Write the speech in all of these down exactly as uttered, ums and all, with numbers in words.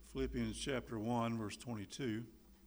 Philippians chapter one, verse twenty-two.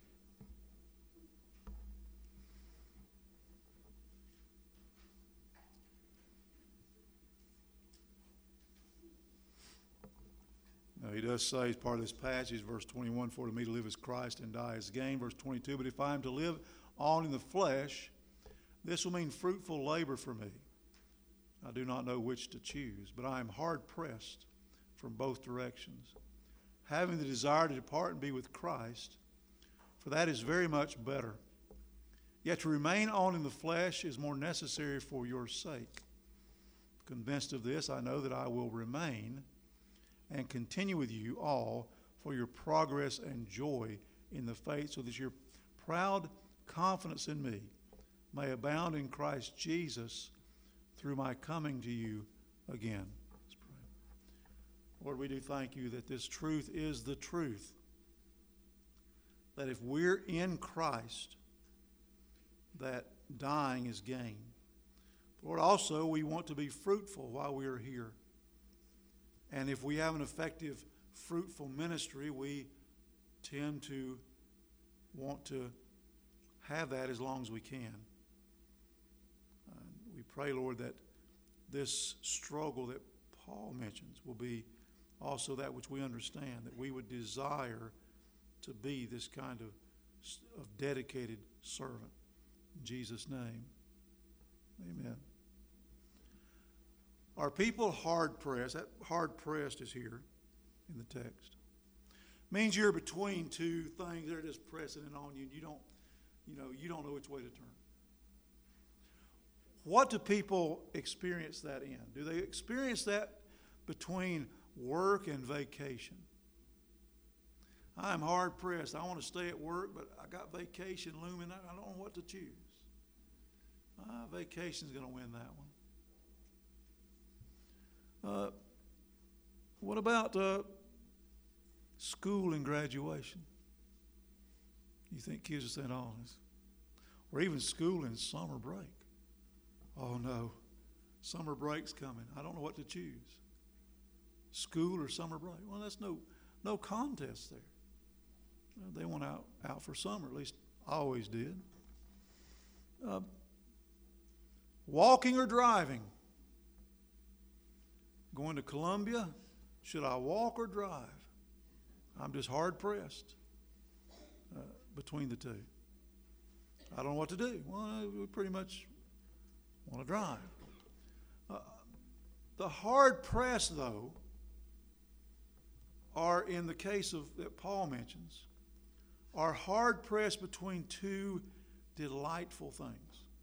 Now, he does say, as part of this passage, verse twenty-one, for to me to live is Christ and die is gain. Verse twenty-two, but if I am to live on in the flesh, this will mean fruitful labor for me. I do not know which to choose, but I am hard pressed from both directions, having the desire to depart and be with Christ, for that is very much better. Yet to remain on in the flesh is more necessary for your sake. Convinced of this, I know that I will remain and continue with you all for your progress and joy in the faith, so that your proud confidence in me may abound in Christ Jesus through my coming to you again. Let's pray. Lord, we do thank you that this truth is the truth, that if we're in Christ, that dying is gain. Lord, also we want to be fruitful while we are here. And if we have an effective, fruitful ministry, we tend to want to have that as long as we can. Uh, we pray, Lord, that this struggle that Paul mentions will be also that which we understand, that we would desire to be this kind of, of dedicated servant. In Jesus' name, amen. Are people hard-pressed? That hard-pressed is here in the text. Means you're between two things that are just pressing it on you, and you don't, you know, you don't know which way to turn. What do people experience that in? Do they experience that between work and vacation? I'm hard-pressed. I want to stay at work, but I got vacation looming. I don't know what to choose. Uh, vacation's going to win that one. Uh, what about uh, school and graduation? You think kids are saying, oh, this, or even school and summer break. Oh no, summer break's coming. I don't know what to choose. School or summer break? Well, that's no no contest there. You know, they went out, out for summer, at least I always did. Uh, walking or driving? Going to Columbia, should I walk or drive? I'm just hard-pressed uh, between the two. I don't know what to do. Well, we pretty much want to drive. Uh, the hard-pressed, though, are, in the case of that Paul mentions, are hard-pressed between two delightful things.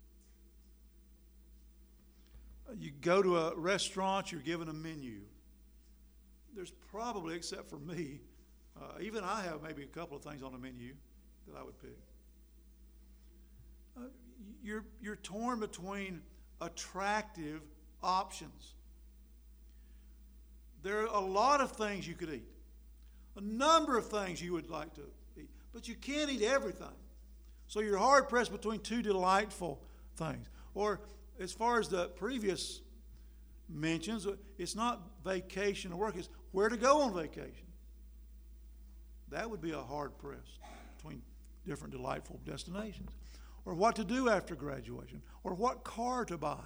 You go to a restaurant, you're given a menu. There's probably, except for me, uh, even I have maybe a couple of things on the menu that I would pick. Uh, you're, you're torn between attractive options. There are a lot of things you could eat, a number of things you would like to eat, but you can't eat everything. So you're hard-pressed between two delightful things. Or as far as the previous mentions, it's not vacation or work, it's where to go on vacation. That would be a hard press between different delightful destinations. Or what to do after graduation. Or what car to buy.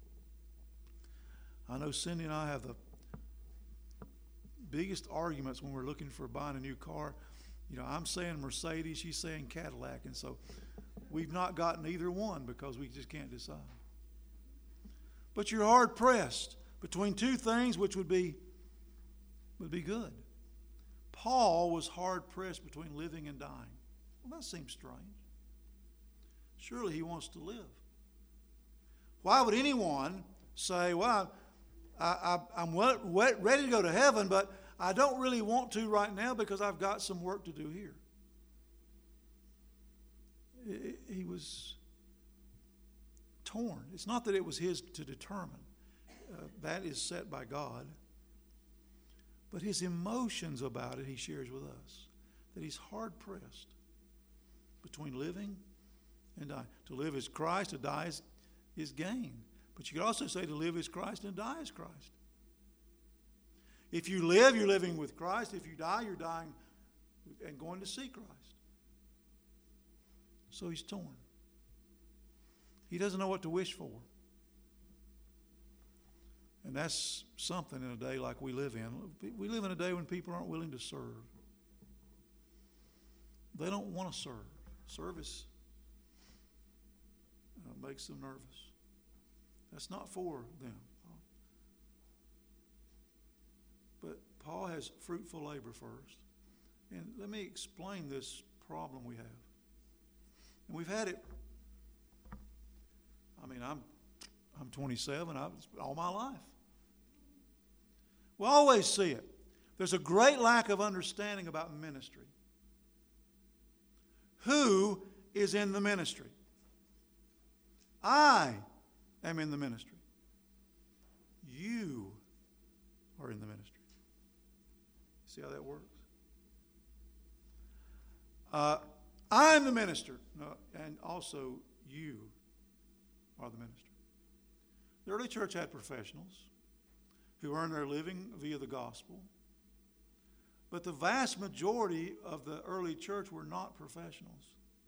I know Cindy and I have the biggest arguments when we're looking for buying a new car. You know, I'm saying Mercedes, she's saying Cadillac, and so we've not gotten either one because we just can't decide. But you're hard-pressed between two things which would be, would be good. Paul was hard-pressed between living and dying. Well, that seems strange. Surely he wants to live. Why would anyone say, well, I, I, I'm wet, wet, ready to go to heaven, but I don't really want to right now because I've got some work to do here? He was torn. It's not that it was his to determine. Uh, that is set by God. But his emotions about it he shares with us. That he's hard-pressed between living and dying. To live is Christ, to die is, is gain. But you could also say to live is Christ and die is Christ. If you live, you're living with Christ. If you die, you're dying and going to see Christ. So he's torn. He doesn't know what to wish for. And that's something in a day like we live in. We live in a day when people aren't willing to serve. They don't want to serve. Service uh, makes them nervous. That's not for them. But Paul has fruitful labor first. And let me explain this problem we have. And we've had it, I mean, I'm I'm twenty-seven, I've all my life. We always see it. There's a great lack of understanding about ministry. Who is in the ministry? I am in the ministry. You are in the ministry. See how that works? Uh, I'm the minister, no, and also you are the minister. The early church had professionals who earned their living via the gospel. But the vast majority of the early church were not professionals.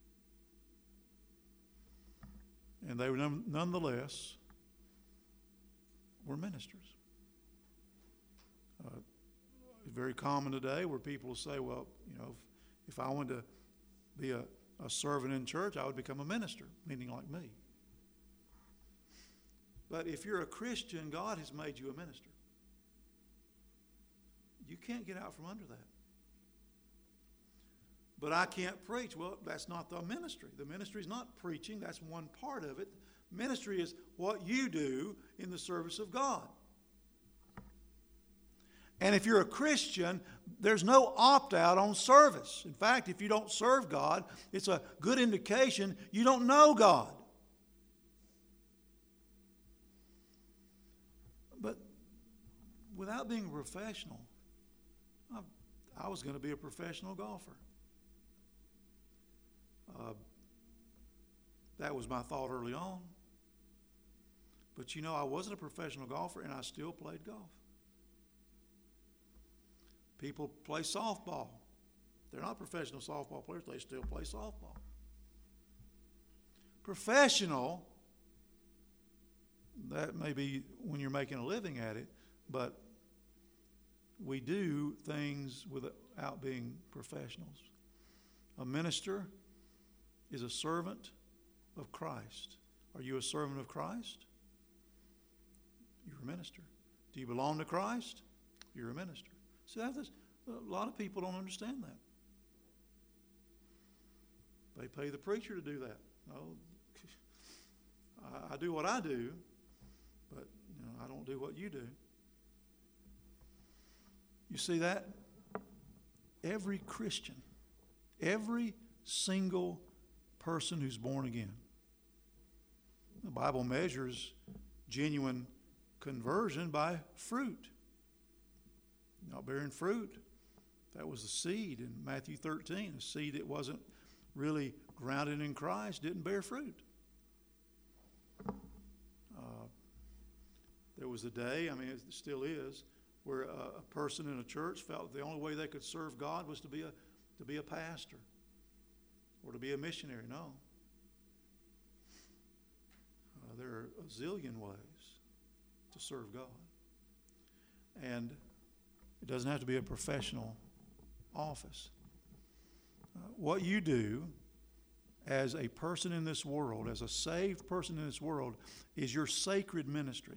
And they were none, nonetheless were ministers. Uh, it's very common today where people say, well, you know, if, if I wanted to be a, a servant in church, I would become a minister, meaning like me. But if you're a Christian, God has made you a minister. You can't get out from under that. But I can't preach. Well, that's not the ministry. The ministry is not preaching. That's one part of it. Ministry is what you do in the service of God. And if you're a Christian, there's no opt-out on service. In fact, if you don't serve God, it's a good indication you don't know God. But without being a professional, I, I was going to be a professional golfer. Uh, that was my thought early on. But you know, I wasn't a professional golfer, and I still played golf. People play softball. They're not professional softball players. They still play softball. Professional, that may be when you're making a living at it, but we do things without being professionals. A minister is a servant of Christ. Are you a servant of Christ? You're a minister. Do you belong to Christ? You're a minister. See, that's, a lot of people don't understand that. They pay the preacher to do that. No, I, I do what I do, but you know, I don't do what you do. You see that? Every Christian, every single person who's born again. The Bible measures genuine conversion by fruit. Not bearing fruit, that was the seed in Matthew thirteen. A seed that wasn't really grounded in Christ didn't bear fruit. Uh, there was a day, I mean it still is, where a, a person in a church felt the only way they could serve God was to be a to be a pastor or to be a missionary. No. Uh, there are a zillion ways to serve God. And it doesn't have to be a professional office. Uh, what you do as a person in this world, as a saved person in this world, is your sacred ministry.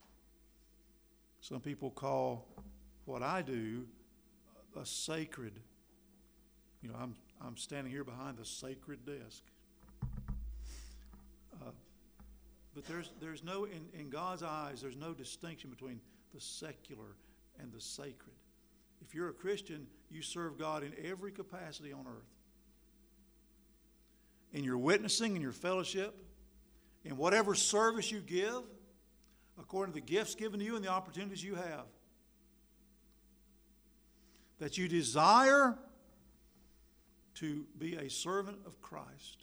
Some people call what I do a sacred. You know, I'm I'm standing here behind the sacred desk. Uh, but there's there's no in, in God's eyes there's no distinction between the secular and the sacred. If you're a Christian, you serve God in every capacity on earth. In your witnessing, in your fellowship, in whatever service you give, according to the gifts given to you and the opportunities you have. That you desire to be a servant of Christ.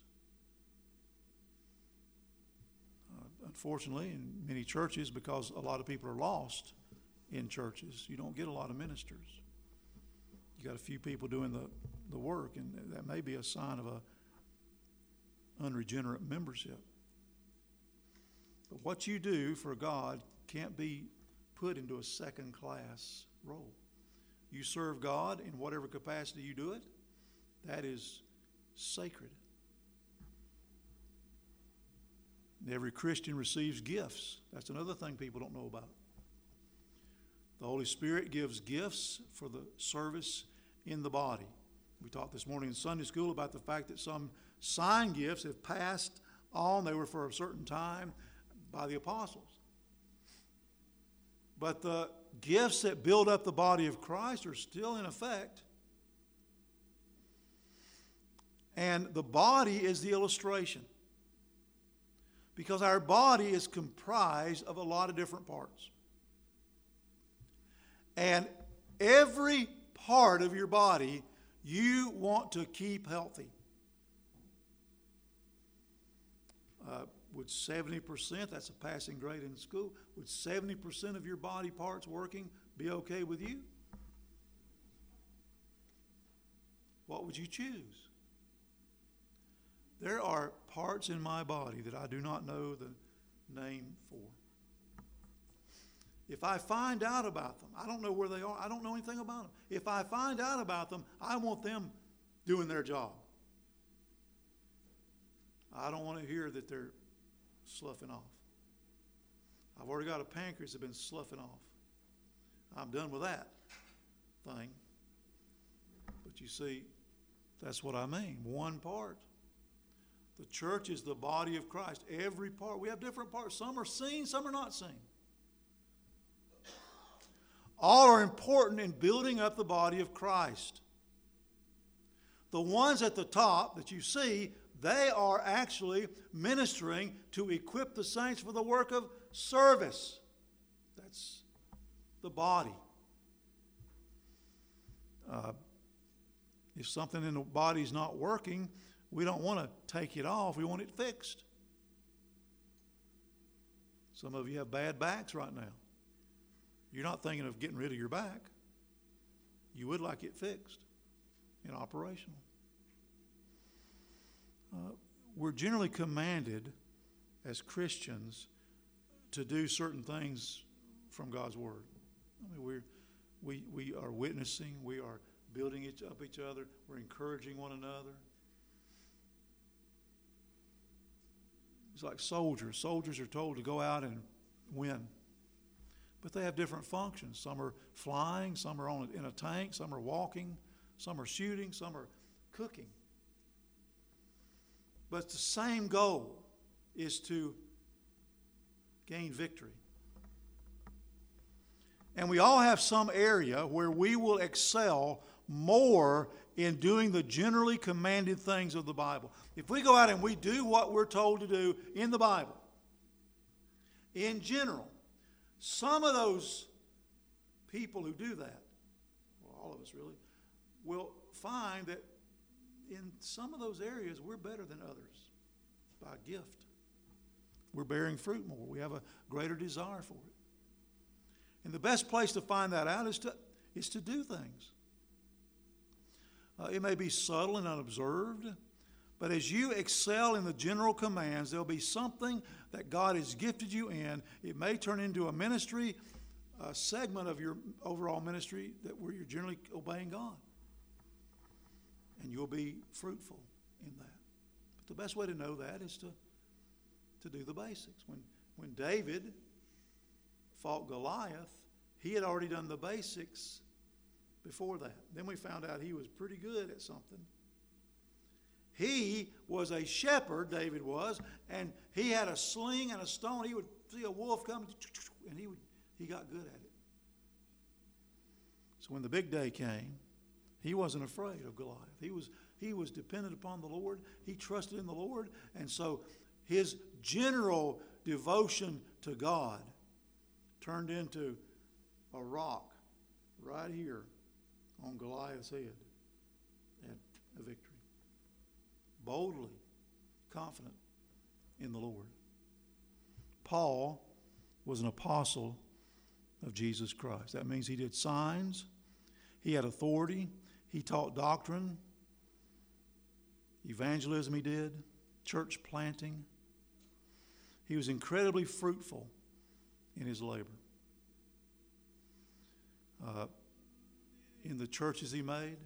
Uh, unfortunately, in many churches, because a lot of people are lost in churches, you don't get a lot of ministers. You got a few people doing the, the work, and that may be a sign of a unregenerate membership. But what you do for God can't be put into a second-class role. You serve God in whatever capacity you do it. That is sacred. Every Christian receives gifts. That's another thing people don't know about. The Holy Spirit gives gifts for the service in the body. We talked this morning in Sunday school about the fact that some sign gifts have passed on. They were for a certain time by the apostles. But the gifts that build up the body of Christ are still in effect. And the body is the illustration. Because our body is comprised of a lot of different parts. And every part of your body you want to keep healthy. Uh, would seventy percent, that's a passing grade in school, would seventy percent of your body parts working be okay with you? What would you choose? There are parts in my body that I do not know the name for. If I find out about them, I don't know where they are. I don't know anything about them. If I find out about them, I want them doing their job. I don't want to hear that they're sloughing off. I've already got a pancreas that's been sloughing off. I'm done with that thing. But you see, that's what I mean. One part. The church is the body of Christ. Every part. We have different parts. Some are seen, some are not seen. All are important in building up the body of Christ. The ones at the top that you see, they are actually ministering to equip the saints for the work of service. That's the body. Uh, if something in the body is not working, we don't want to take it off. We want it fixed. Some of you have bad backs right now. You're not thinking of getting rid of your back. You would like it fixed and operational. Uh, we're generally commanded as Christians to do certain things from God's Word. I mean, we're, we, we are witnessing. We are building each, up each other. We're encouraging one another. It's like soldiers. Soldiers are told to go out and win. But they have different functions. Some are flying, some are on in a tank, some are walking, some are shooting, some are cooking. But the same goal is to gain victory. And we all have some area where we will excel more in doing the generally commanded things of the Bible. If we go out and we do what we're told to do in the Bible, in general, some of those people who do that, well, all of us really, will find that in some of those areas we're better than others by gift. We're bearing fruit more. We have a greater desire for it. And the best place to find that out is to, is to do things. Uh, it may be subtle and unobserved, but as you excel in the general commands, there'll be something that God has gifted you in. It may turn into a ministry, a segment of your overall ministry that where you're generally obeying God. And you'll be fruitful in that. But the best way to know that is to, to do the basics. When, when David fought Goliath, he had already done the basics before that. Then we found out he was pretty good at something. He was a shepherd, David was, and he had a sling and a stone. He would see a wolf coming, and he would he got good at it. So when the big day came, he wasn't afraid of Goliath. He was he was dependent upon the Lord. He trusted in the Lord, and so his general devotion to God turned into a rock right here on Goliath's head and a victory. Boldly, confident in the Lord. Paul was an apostle of Jesus Christ. That means he did signs, he had authority, He taught doctrine, evangelism he did, church planting. He was incredibly fruitful in his labor. Uh, in the churches he made,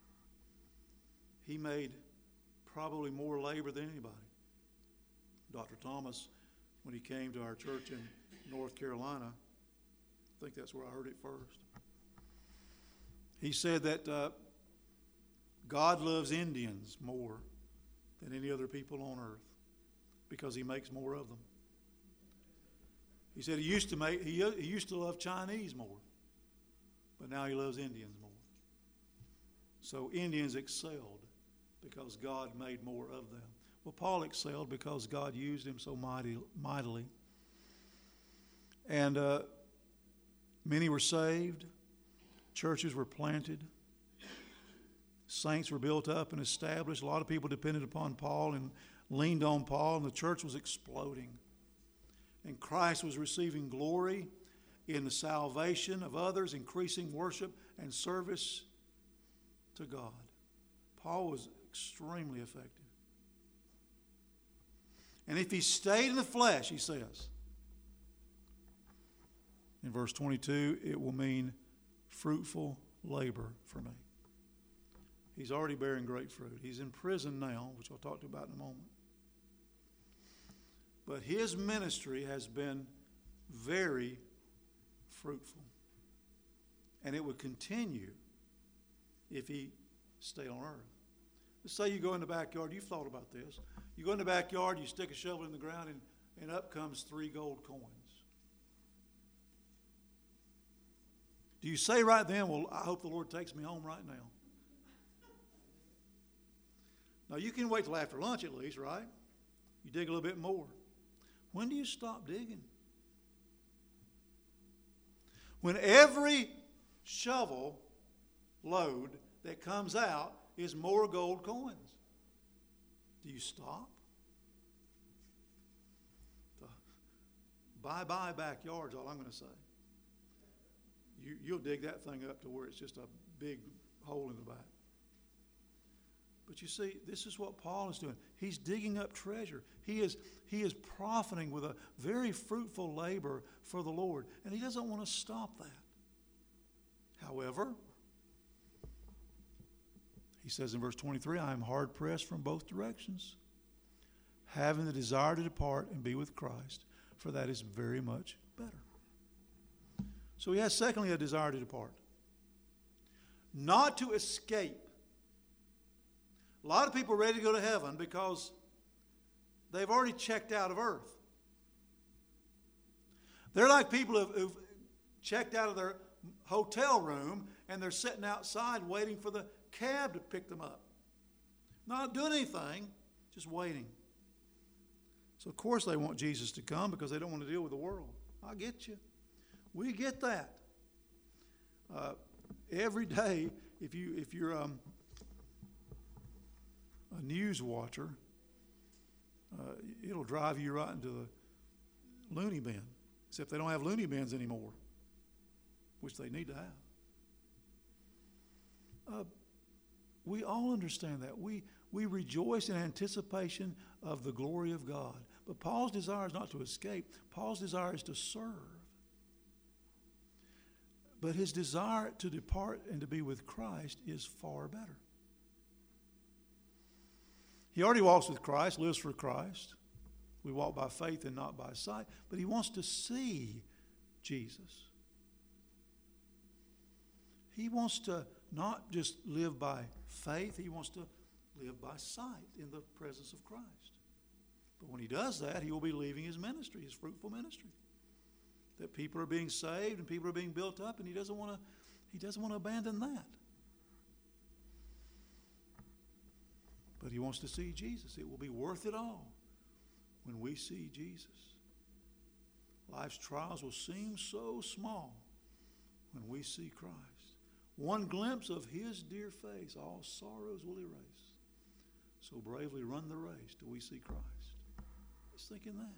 he made probably more labor than anybody. Doctor Thomas, when he came to our church in North Carolina, I think that's where I heard it first, he said that uh, God loves Indians more than any other people on earth because he makes more of them. He said he used to make he, he used to love Chinese more, but now he loves Indians more. So Indians excelled because God made more of them. Well, Paul excelled because God used him so mighty, mightily. And uh, many were saved. Churches were planted. Saints were built up and established. A lot of people depended upon Paul and leaned on Paul, and the church was exploding. And Christ was receiving glory in the salvation of others, increasing worship and service to God. Paul was extremely effective. And if he stayed in the flesh, he says, in verse twenty-two, it will mean fruitful labor for me. He's already bearing great fruit. He's in prison now, which I'll talk to you about in a moment. But his ministry has been very fruitful. And it would continue if he stayed on earth. Let's say you go in the backyard. You've thought about this. You go in the backyard, you stick a shovel in the ground, and, and up comes three gold coins. Do you say right then, well, I hope the Lord takes me home right now? Now, you can wait till after lunch at least, right? You dig a little bit more. When do you stop digging? When every shovel load that comes out is more gold coins. Do you stop? Bye-bye backyard's all I'm going to say. You, you'll dig that thing up to where it's just a big hole in the back. But you see, this is what Paul is doing. He's digging up treasure. He is, he is profiting with a very fruitful labor for the Lord. And he doesn't want to stop that. However, he says in verse twenty-three, I am hard pressed from both directions, having the desire to depart and be with Christ, for that is very much better. So he has, secondly, a desire to depart. Not to escape. A lot of people are ready to go to heaven because they've already checked out of earth. They're like people who've, who've checked out of their hotel room and they're sitting outside waiting for the cab to pick them up. Not doing anything, just waiting. So, of course, they want Jesus to come because they don't want to deal with the world. I get you. We get that. Uh, every day, if, you, if you're um, a news watcher, uh, it'll drive you right into the loony bin. Except they don't have loony bins anymore, which they need to have. Uh, we all understand that. We, we rejoice in anticipation of the glory of God. But Paul's desire is not to escape. Paul's desire is to serve. But his desire to depart and to be with Christ is far better. He already walks with Christ, lives for Christ. We walk by faith and not by sight. But he wants to see Jesus. He wants to not just live by faith, he wants to live by sight in the presence of Christ. But when he does that, he will be leaving his ministry, his fruitful ministry. That people are being saved and people are being built up, and he doesn't want to he doesn't want to abandon that. But he wants to see Jesus. It will be worth it all when we see Jesus. Life's trials will seem so small when we see Christ. One glimpse of his dear face, all sorrows will erase. So bravely run the race till we see Christ. Just thinking that.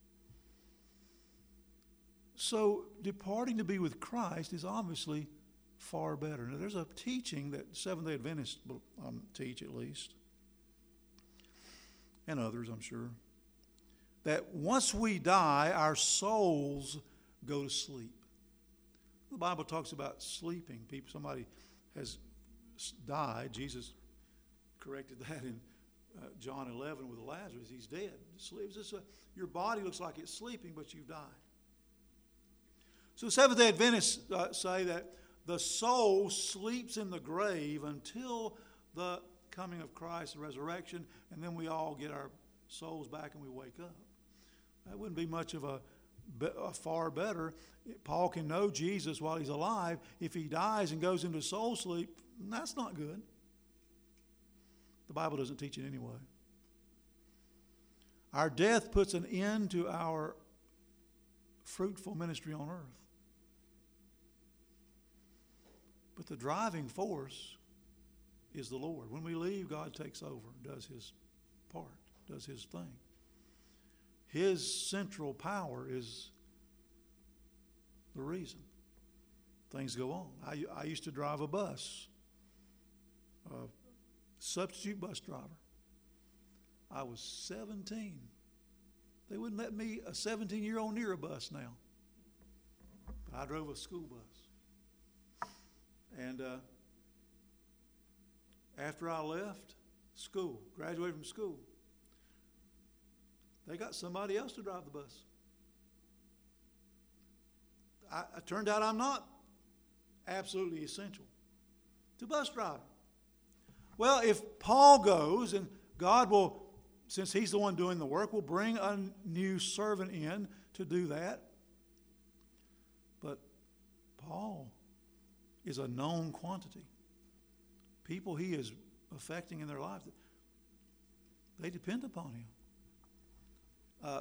So departing to be with Christ is obviously far better. Now, there's a teaching that Seventh-day Adventists um, teach, at least, and others, I'm sure, that once we die, our souls go to sleep. The Bible talks about sleeping. People, somebody has died. Jesus corrected that in uh, John eleven with Lazarus. He's dead. Sleeps. It's a, your body looks like it's sleeping, but you've died. So Seventh-day Adventists uh, say that the soul sleeps in the grave until the coming of Christ, the resurrection, and then we all get our souls back and we wake up. That wouldn't be much of a, a far better. Paul can know Jesus while he's alive. If he dies and goes into soul sleep, that's not good. The Bible doesn't teach it anyway. Our death puts an end to our fruitful ministry on earth. But the driving force is the Lord. When we leave, God takes over, does his part, does his thing. His central power is the reason things go on. I, I used to drive a bus, a substitute bus driver. I was seventeen. They wouldn't let me, a seventeen-year-old, near a bus now. But I drove a school bus. And uh, after I left school, graduated from school, they got somebody else to drive the bus. I, it turned out I'm not absolutely essential to bus driving. Well, if Paul goes, and God will, since he's the one doing the work, will bring a new servant in to do that. But Paul is a known quantity. People he is affecting in their lives, they depend upon him. Uh,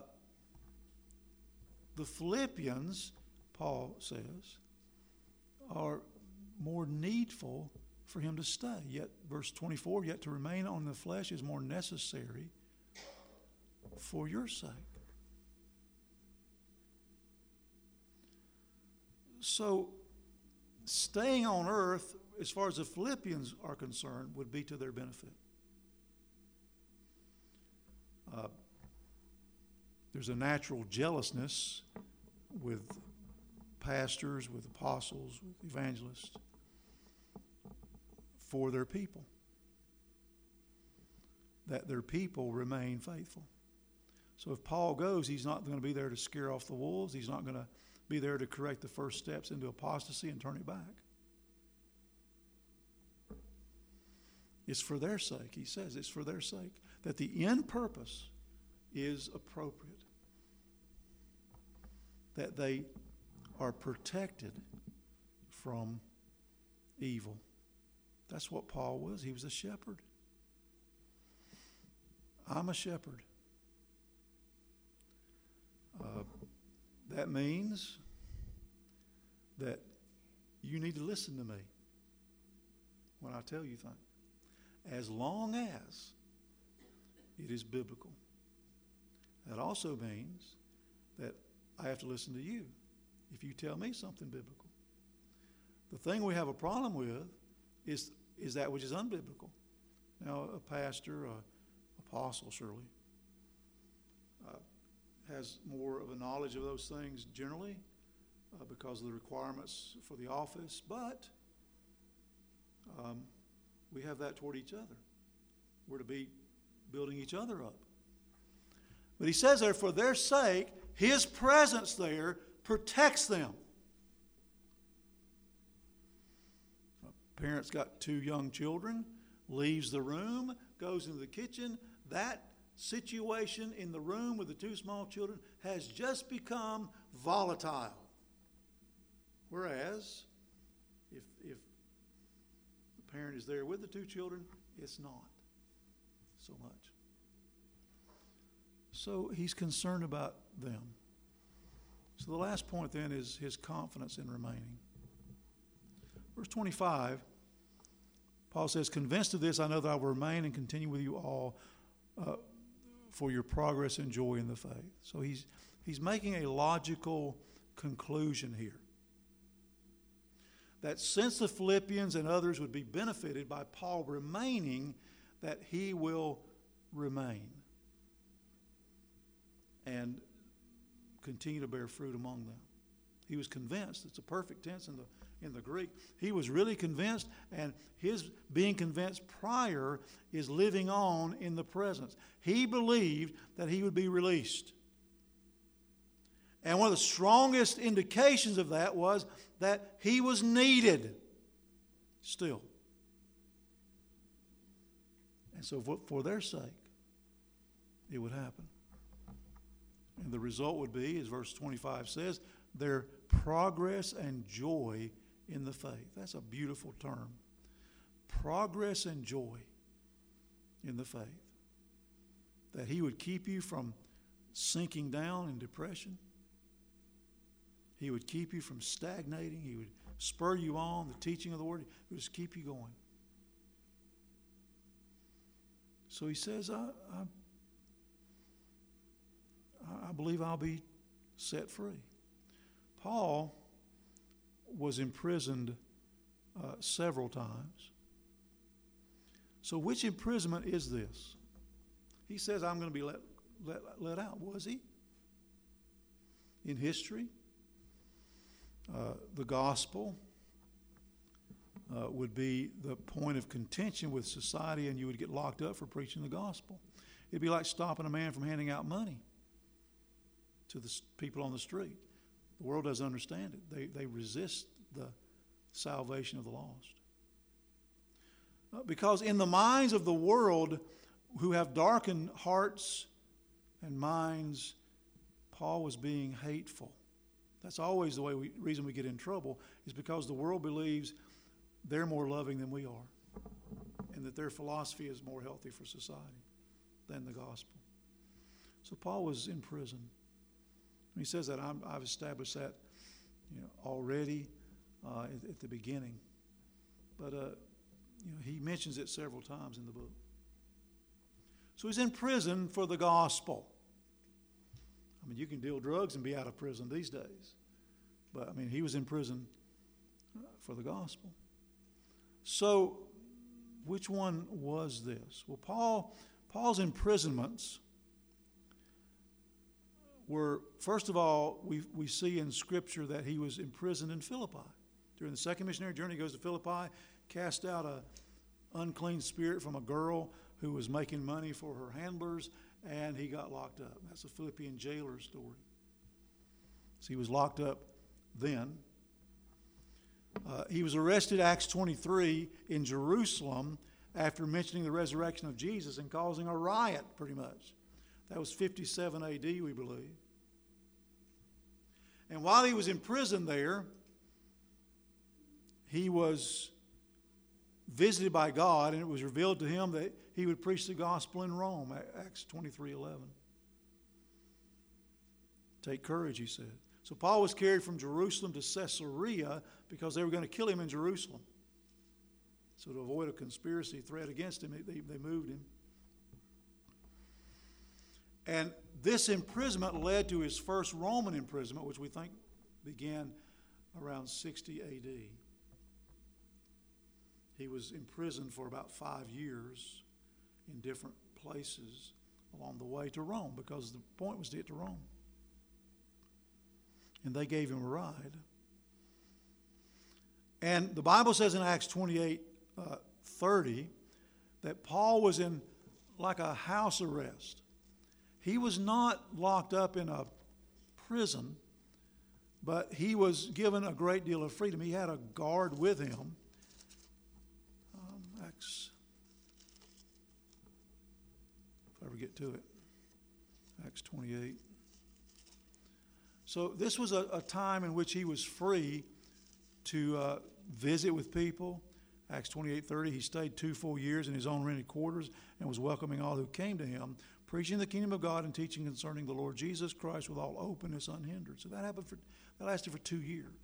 the Philippians, Paul says, are more needful for him to stay. Yet, verse twenty-four, yet to remain on the flesh is more necessary for your sake. So, staying on earth, as far as the Philippians are concerned, would be to their benefit. Uh, there's a natural jealousness with pastors, with apostles, with evangelists for their people, that their people remain faithful. So if Paul goes, he's not going to be there to scare off the wolves. He's not going to be there to correct the first steps into apostasy and turn it back. It's for their sake, he says, it's for their sake, that the end purpose is appropriate, that they are protected from evil. That's what Paul was. He was a shepherd. I'm a shepherd. Uh, that means that you need to listen to me when I tell you things, as long as it is biblical. That also means that I have to listen to you if you tell me something biblical. The thing we have a problem with is, is that which is unbiblical. Now, a pastor, an apostle, surely, uh, has more of a knowledge of those things generally uh, because of the requirements for the office, but um, we have that toward each other. We're to be building each other up. But he says there, for their sake, his presence there protects them. A parent's got two young children, leaves the room, goes into the kitchen. That situation in the room with the two small children has just become volatile. Whereas, if, if the parent is there with the two children, it's not so much. So he's concerned about them. So the last point then is his confidence in remaining. Verse twenty-five, Paul says, convinced of this, I know that I will remain and continue with you all uh, for your progress and joy in the faith. So he's, he's making a logical conclusion here. that since the Philippians and others would be benefited by Paul remaining, that he will remain and continue to bear fruit among them. He was convinced. It's a perfect tense in the in the Greek. He was really convinced, and his being convinced prior is living on in the present. He believed that he would be released. And one of the strongest indications of that was that he was needed still. And so for, for their sake, it would happen. And the result would be, as verse twenty-five says, their progress and joy in the faith. That's a beautiful term. Progress and joy in the faith. That he would keep you from sinking down in depression. He would keep you from stagnating. He would spur you on, the teaching of the Word. He would just keep you going. So he says, I, I, I believe I'll be set free. Paul was imprisoned uh, several times. So which imprisonment is this? He says, I'm going to be let, let, let out. Was he? In history, uh, the gospel uh, would be the point of contention with society, and you would get locked up for preaching the gospel. It'd be like stopping a man from handing out money to the people on the street. The world doesn't understand it. They, they resist the salvation of the lost. Uh, because in the minds of the world who have darkened hearts and minds, Paul was being hateful. That's always the way we, reason we get in trouble, is because the world believes they're more loving than we are, and that their philosophy is more healthy for society than the gospel. So Paul was in prison. He says that I'm, I've established that, you know, already uh, at, at the beginning, but uh, you know, he mentions it several times in the book. So he's in prison for the gospel. I mean, you can deal drugs and be out of prison these days, but I mean, he was in prison for the gospel. So, which one was this? Well, Paul, Paul's imprisonments were, first of all, we, we see in Scripture that he was imprisoned in Philippi. During the second missionary journey, he goes to Philippi, cast out an unclean spirit from a girl who was making money for her handlers, and he got locked up. That's a Philippian jailer story. So he was locked up then. Uh, he was arrested, Acts twenty-three, in Jerusalem after mentioning the resurrection of Jesus and causing a riot, pretty much. That was fifty-seven A D, we believe. And while he was in prison there, he was visited by God, and it was revealed to him that he would preach the gospel in Rome, Acts twenty-three eleven. Take courage, he said. So Paul was carried from Jerusalem to Caesarea because they were going to kill him in Jerusalem. So to avoid a conspiracy threat against him, they, they moved him. And this imprisonment led to his first Roman imprisonment, which we think began around sixty A D. He was imprisoned for about five years in different places along the way to Rome, because the point was to get to Rome. And they gave him a ride. And the Bible says in Acts twenty-eight thirty that Paul was in like a house arrest. He was not locked up in a prison, but he was given a great deal of freedom. He had a guard with him. Um, Acts, if I ever get to it, Acts twenty-eight. So this was a, a time in which he was free to uh, visit with people. Acts twenty-eight thirty, he stayed two full years in his own rented quarters and was welcoming all who came to him, preaching the kingdom of God and teaching concerning the Lord Jesus Christ with all openness unhindered. So that happened for, that lasted for two years.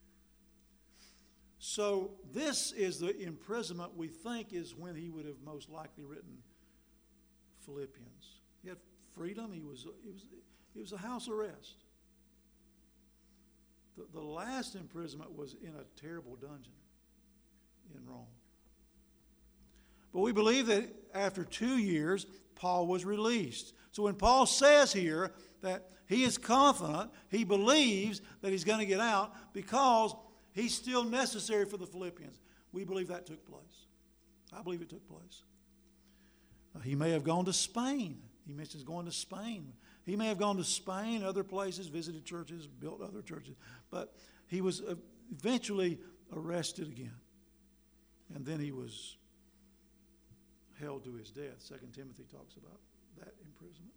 So this is the imprisonment we think is when he would have most likely written Philippians. He had freedom. He was, it was, it was a house arrest. The, the last imprisonment was in a terrible dungeon in Rome. But we believe that after two years, Paul was released. So when Paul says here that he is confident, he believes that he's going to get out because he's still necessary for the Philippians. We believe that took place. I believe it took place. Uh, he may have gone to Spain. He mentions going to Spain. He may have gone to Spain, other places, visited churches, built other churches. But he was eventually arrested again. And then he was held to his death. Second Timothy talks about that imprisonment.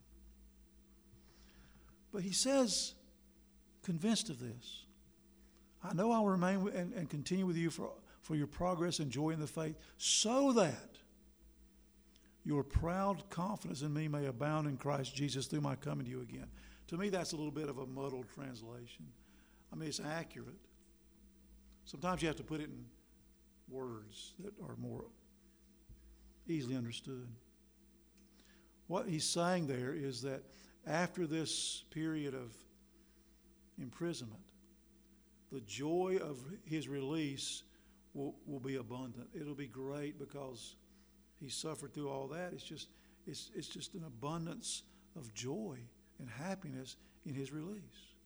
But he says, convinced of this, I know I'll remain and, and continue with you for, for your progress and joy in the faith, so that your proud confidence in me may abound in Christ Jesus through my coming to you again. To me, that's a little bit of a muddled translation. I mean, it's accurate. Sometimes you have to put it in words that are more easily understood. What he's saying there is that after this period of imprisonment, the joy of his release will, will be abundant. It'll be great because he suffered through all that. It's just, it's, it's just an abundance of joy and happiness in his release.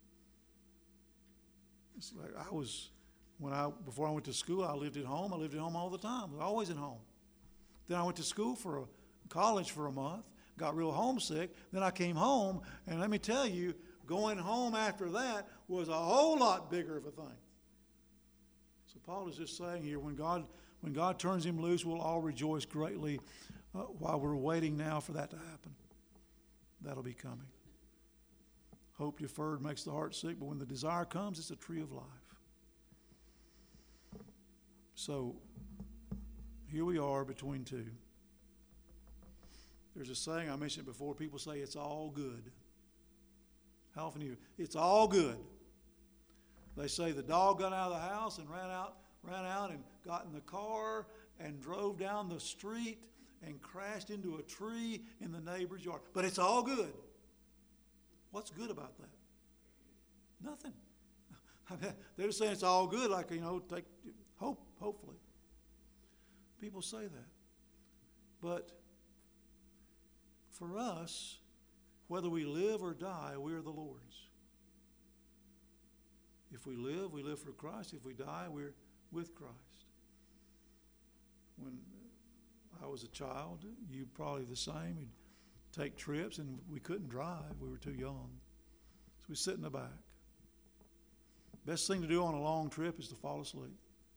It's like I was, when I, before I went to school, I lived at home. I lived at home all the time. I was always at home. Then I went to school for a, college for a month, got real homesick. Then I came home, and let me tell you, going home after that was a whole lot bigger of a thing. So Paul is just saying here, when God when God turns him loose, we'll all rejoice greatly uh, while we're waiting now for that to happen. That'll be coming. Hope deferred makes the heart sick, but when the desire comes, it's a tree of life. So here we are between two. There's a saying I mentioned before. People say it's all good. How often do you? It's all good. They say the dog got out of the house and ran out, ran out and got in the car and drove down the street and crashed into a tree in the neighbor's yard. But it's all good. What's good about that? Nothing. They're just saying it's all good, like, you know, take hope, hopefully. People say that. But for us, whether we live or die, we are the Lord's. If we live, we live for Christ. If we die, we're with Christ. When I was a child, you probably the same. We'd take trips, and we couldn't drive. We were too young. So we sit in the back. Best thing to do on a long trip is to fall asleep.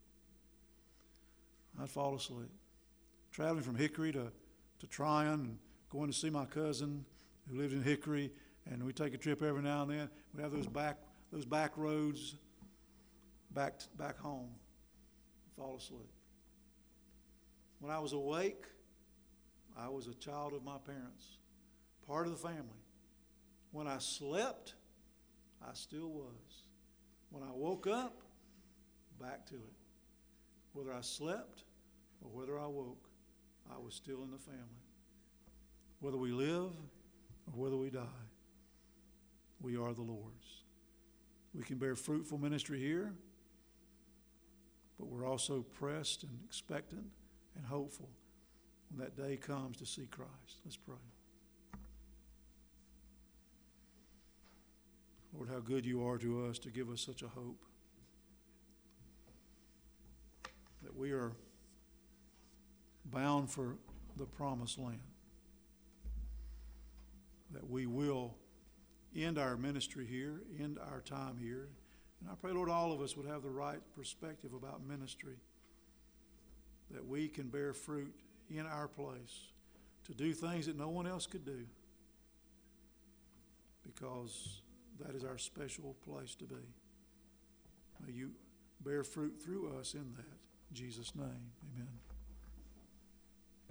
I'd fall asleep. Traveling from Hickory to, to Tryon and going to see my cousin who lived in Hickory, and we take a trip every now and then. We have those back those back roads back back home. Fall asleep. When I was awake, I was a child of my parents, part of the family. When I slept, I still was. When I woke up, back to it. Whether I slept or whether I woke, I was still in the family. Whether we live or whether we die, we are the Lord's. We can bear fruitful ministry here, but we're also pressed and expectant and hopeful when that day comes to see Christ. Let's pray. Lord, how good you are to us to give us such a hope that we are bound for the promised land, that we will end our ministry here, end our time here. And I pray, Lord, all of us would have the right perspective about ministry, that we can bear fruit in our place to do things that no one else could do, because that is our special place to be. May you bear fruit through us in that. In Jesus' name, amen.